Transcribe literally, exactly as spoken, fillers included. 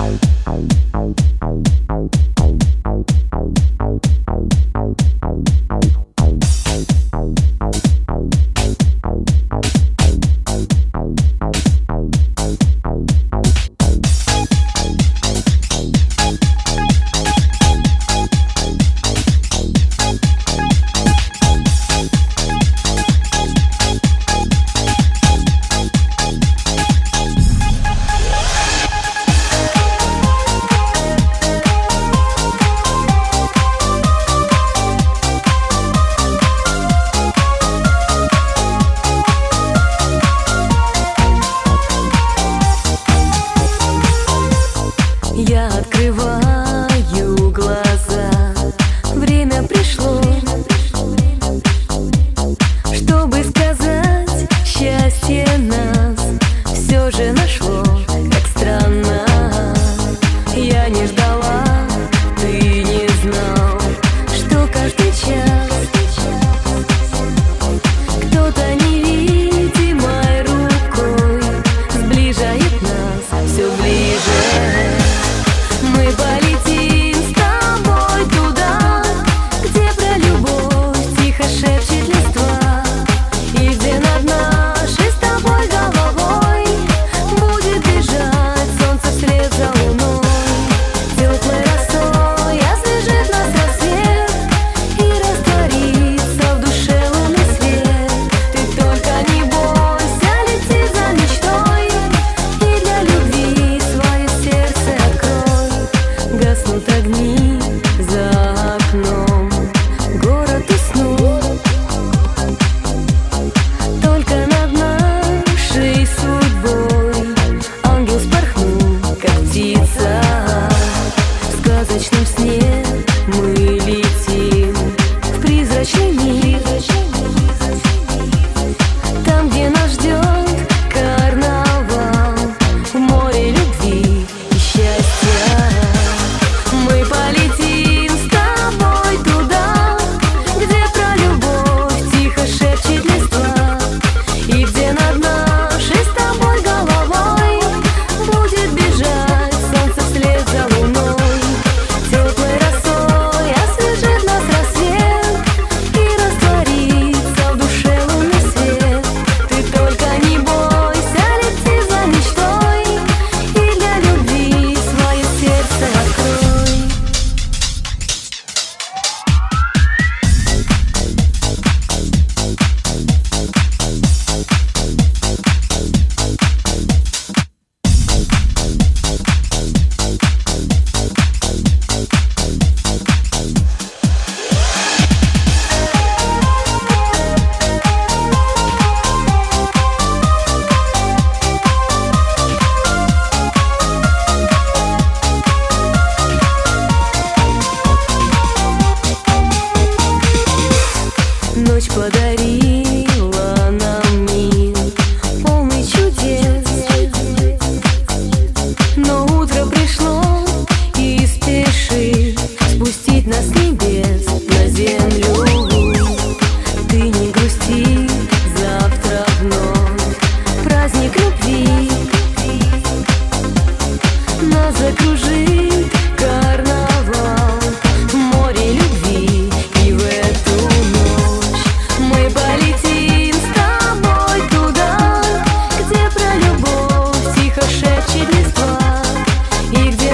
Я открываю глаза, время пришло, чтобы сказать, счастье нас все же нашло. Как странно, я не ждала, ты не знал, что каждый час кто-то невидимой рукой сближает нас все ближе. Мы полетим с тобой туда, где про любовь тихо шепчет листва, и где над нашей с тобой головой будет бежать солнце вслед за луной. Теплой росой освежит нас рассвет и растворится в душе лунный свет. Ты только не бойся, лети за мечтой, и для любви свое сердце открой. Гаснут огни за окном, город уснул, только над нашей судьбой ангел вспорхнул, как птица. В сказочном сне мы летим в призрачный мир, там, где нас ждет карнавал, в море любви и счастья. Мы полетим с тобой туда, где про любовь тихо шепчет листва, и где над нашей с тобой головой будет бежать солнце вслед за луной. Теплой росой освежит нас рассвет и растворится в душе лунный свет. Ты только не бойся, лети за мечтой, и для любви свое сердце открой. Ночь подарила нам мир, полный чудес, но утро пришло и спешит спустить нас с небес на землю. Ты не грусти, завтра вновь праздник любви, нас закружит карнавал в море любви. И в эту ночь мы полетим с тобой туда, где про любовь тихо шепчет листва, и где